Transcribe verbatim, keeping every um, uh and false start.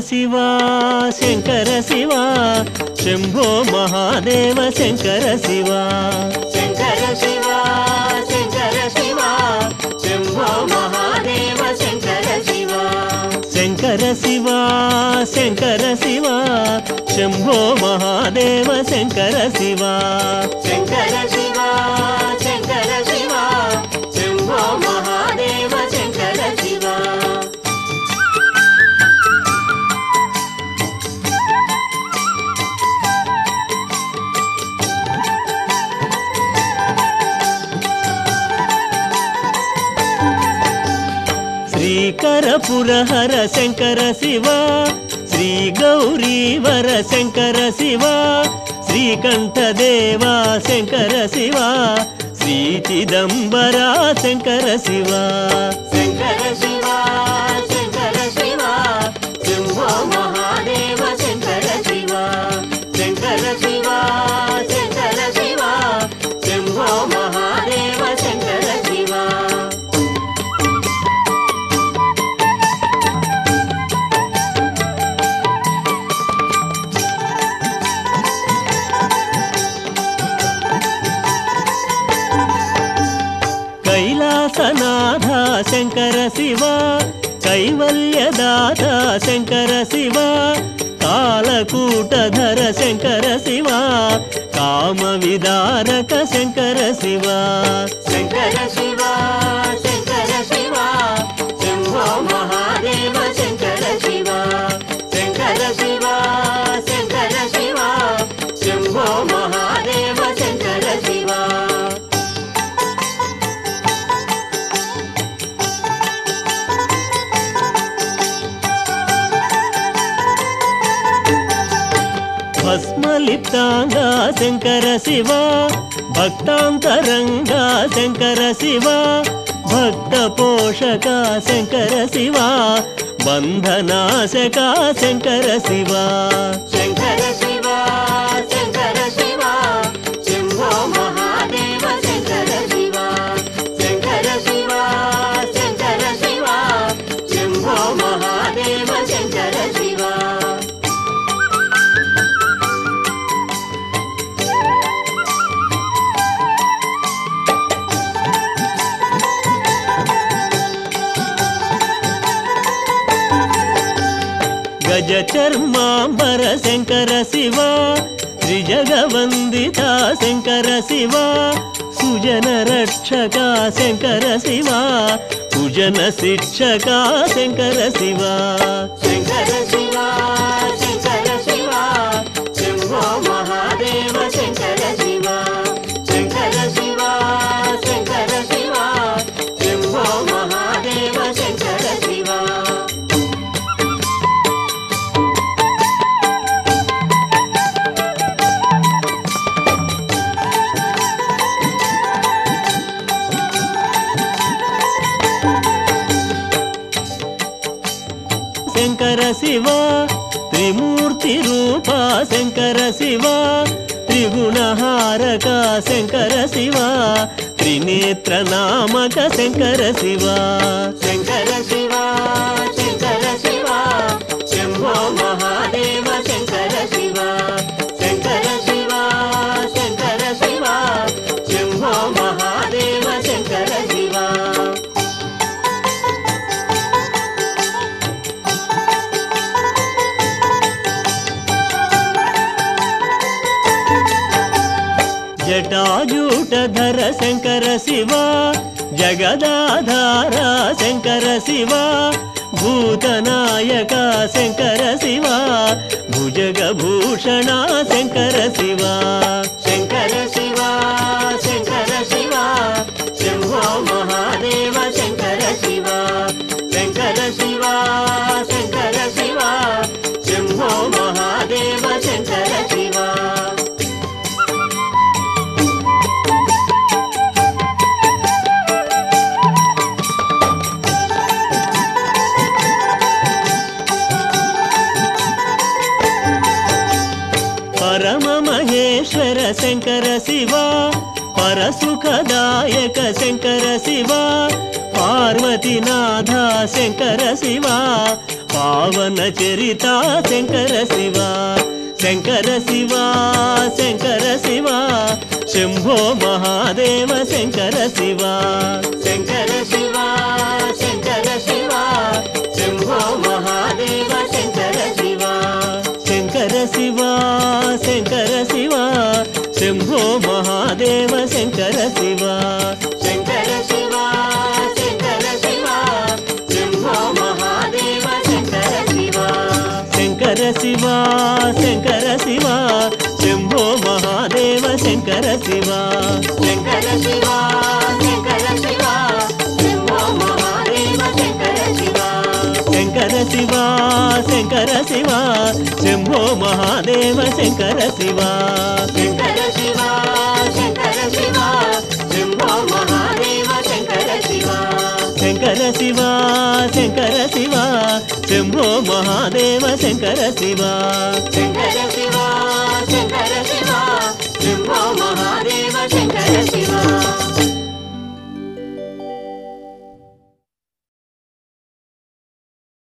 శివ శంకర శివ శంభో మహాదేవ శంకర శివ శంకర శివ శంకర శివ శంభో మహాదేవ శంకర శివ శంకర శివ శంకర శివ శంభో మహాదేవ శంకర శివ శంకర శివ శంకర శివ శంభో మహాదేవ శంకర శివ శ్రీకరపురహర శంకర శివ శ్రీ గౌరీవర శంకర శివ శ్రీకంఠదేవా శంకర శివ శ్రీ చిదంబర శంకర శివ శంకర శివ శంకర శివ శంభో మహాదేవ శంకర శివ శంకర శివ శంకర శివ శంభో మహాదేవ శంకర శివ కైలాసనాథ శంకర శివ కైవల్యదాత శంకర శివ కాలకూటధర శంకర శివ కామ విదారక శంకర శివ శంకర శివ శంకర శివ శంభో మహాదేవ శంకర శివ శంకర శివ శంకర శివ శంభో మహాదేవ శంకర శివ భస్మలిప్తాంగా శంకర శివ భక్తాంతరంగా శంకర శివ భక్త పోషక శంకర శివ బంధనాశక శంకర శివ శంకర శివ శంకర శివ శంభో మహాదేవ శంకర శివ శంకర శివ శంకర శివ శంభో మహాదేవ శంకర శివ గజ చర్మాంబర శంకర శివ త్రిజగవందిత శంకర శివ సుజన రక్షక శంకర శివ కుజన శిక్షక శంకర శివ శంకర శివ శంకర శివ శంభో మహాదేవ శంకర శివ శంకర శివ శంకర శివ శంభో మహాదేవ శంకర శివ శంకర శివ త్రిమూర్తి రూప శంకర శివ త్రిగుణహారక శంకర శివ త్రినేత్ర నామక శంకర శివ శంకర శివ శంకర శివ శంభో మహాదేవ శంకర శివ శంకర శివ శంకర శివ శంభో మహాదేవ శంకర శివ జటాజూటధర శంకర శివ జగదాధార శంకర శివ భూతనాయక శంకర శివ భుజగభూషణ శంకర శివ శంకర శివ శంకర శివ శంభో మహాదేవ శంకర శివ శంకర శివ శంకర శివ శంభో మహాదేవ శంకర శివ పరమ మహేశ్వర శంకర శివ పరసుఖదాయక శంకర శివ పార్వతీనాథ శంకర శివ పావన చరిత శంకర శివ శంకర శివ శంకర శివ శంభో మహాదేవ శంకర శివ శంకర శివ శంకర శివ శంభో మహాదేవ శంకర శివ శంకర శివ శంకర శివ శంభో మహాదేవ శంకర శివ శంకర శివ శంకర శివ శంభో మహాదేవ శంకర శివ శంకర శివ శంకర శివ శంభో మహాదేవ శంకర శివ శంకర శివ శంకర శివ శంభో మహాదేవ శంకర శివ శంకర శివ శంకర శివ శంభో మహాదేవ శంకర శివ శంకర శివ శంకర శివ శంభో మహాదేవ శంకర శివ శంకర శివ శంకర శివ శంభో మహాదేవ శంకర శివ శంకర శివ శంకర శివ శంభో